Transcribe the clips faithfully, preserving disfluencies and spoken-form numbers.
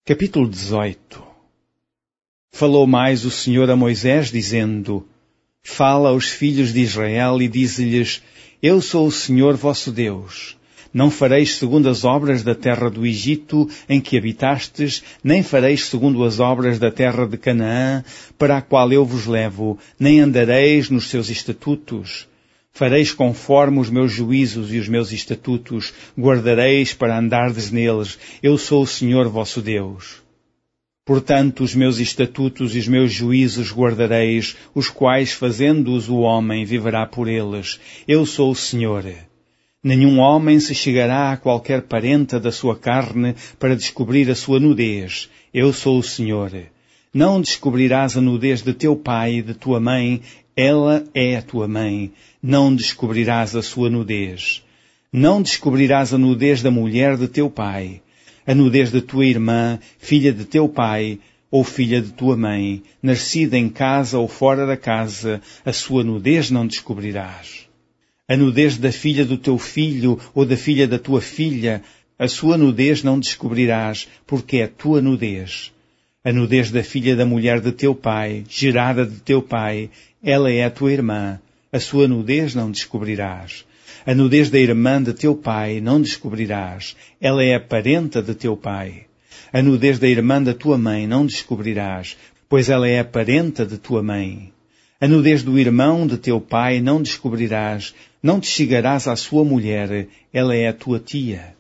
Capítulo dezoito. Falou mais o Senhor a Moisés, dizendo: Fala aos filhos de Israel e dize-lhes: Eu sou o Senhor vosso Deus. Não fareis segundo as obras da terra do Egito, em que habitastes, nem fareis segundo as obras da terra de Canaã, para a qual eu vos levo, nem andareis nos seus estatutos. Fareis conforme os meus juízos e os meus estatutos, guardareis para andardes neles. Eu sou o Senhor vosso Deus. Portanto, os meus estatutos e os meus juízos guardareis, os quais, fazendo-os o homem, viverá por eles. Eu sou o Senhor. Nenhum homem se chegará a qualquer parenta da sua carne para descobrir a sua nudez. Eu sou o Senhor. Não descobrirás a nudez de teu pai e de tua mãe, ela é a tua mãe. Não descobrirás a sua nudez. Não descobrirás a nudez da mulher de teu pai, a nudez da tua irmã, filha de teu pai, ou filha de tua mãe, nascida em casa ou fora da casa, a sua nudez não descobrirás. A nudez da filha do teu filho ou da filha da tua filha, a sua nudez não descobrirás, porque é tua nudez. A nudez da filha da mulher de teu pai, gerada de teu pai, ela é a tua irmã, a sua nudez não descobrirás. A nudez da irmã de teu pai não descobrirás, ela é a parenta de teu pai. A nudez da irmã da tua mãe não descobrirás, pois ela é a parenta de tua mãe. A nudez do irmão de teu pai não descobrirás, não te chegarás à sua mulher, ela é a tua tia.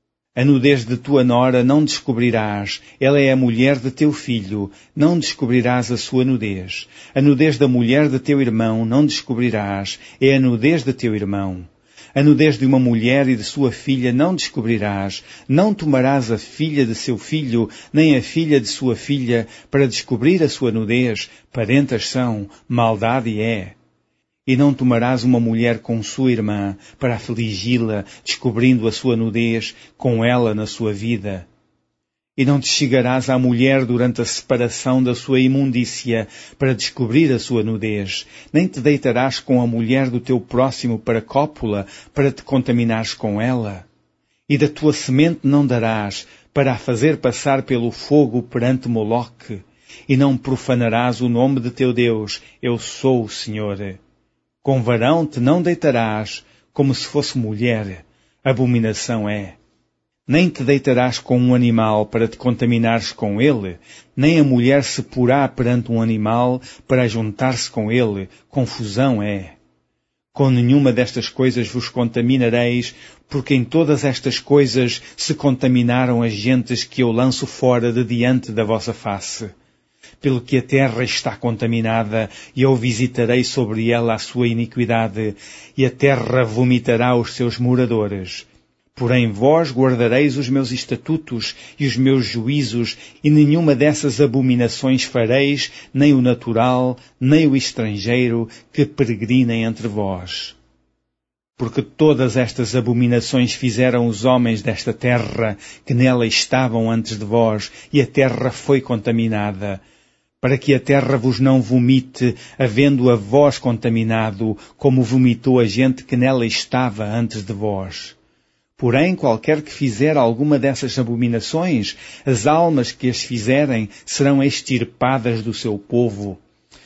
A nudez de tua nora não descobrirás, ela é a mulher de teu filho, não descobrirás a sua nudez. A nudez da mulher de teu irmão não descobrirás, é a nudez de teu irmão. A nudez de uma mulher e de sua filha não descobrirás, não tomarás a filha de seu filho, nem a filha de sua filha, para descobrir a sua nudez, parentas são, maldade é. E não tomarás uma mulher com sua irmã, para afligi-la, descobrindo a sua nudez, com ela na sua vida. E não te chegarás à mulher durante a separação da sua imundícia, para descobrir a sua nudez, nem te deitarás com a mulher do teu próximo para cópula, para te contaminares com ela. E da tua semente não darás, para a fazer passar pelo fogo perante Moloque. E não profanarás o nome de teu Deus, eu sou o Senhor. Com varão te não deitarás, como se fosse mulher, abominação é. Nem te deitarás com um animal para te contaminares com ele, nem a mulher se porá perante um animal para juntar-se com ele, confusão é. Com nenhuma destas coisas vos contaminareis, porque em todas estas coisas se contaminaram as gentes que eu lanço fora de diante da vossa face. Pelo que a terra está contaminada, e eu visitarei sobre ela a sua iniquidade, e a terra vomitará os seus moradores. Porém vós guardareis os meus estatutos e os meus juízos, e nenhuma dessas abominações fareis, nem o natural, nem o estrangeiro, que peregrinem entre vós. Porque todas estas abominações fizeram os homens desta terra, que nela estavam antes de vós, e a terra foi contaminada, para que a terra vos não vomite, havendo a vós contaminado, como vomitou a gente que nela estava antes de vós. Porém, qualquer que fizer alguma dessas abominações, as almas que as fizerem serão extirpadas do seu povo.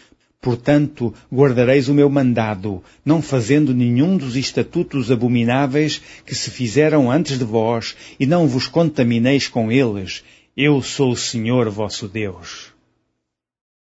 Portanto, guardareis o meu mandado, não fazendo nenhum dos estatutos abomináveis que se fizeram antes de vós, e não vos contamineis com eles. Eu sou o Senhor vosso Deus.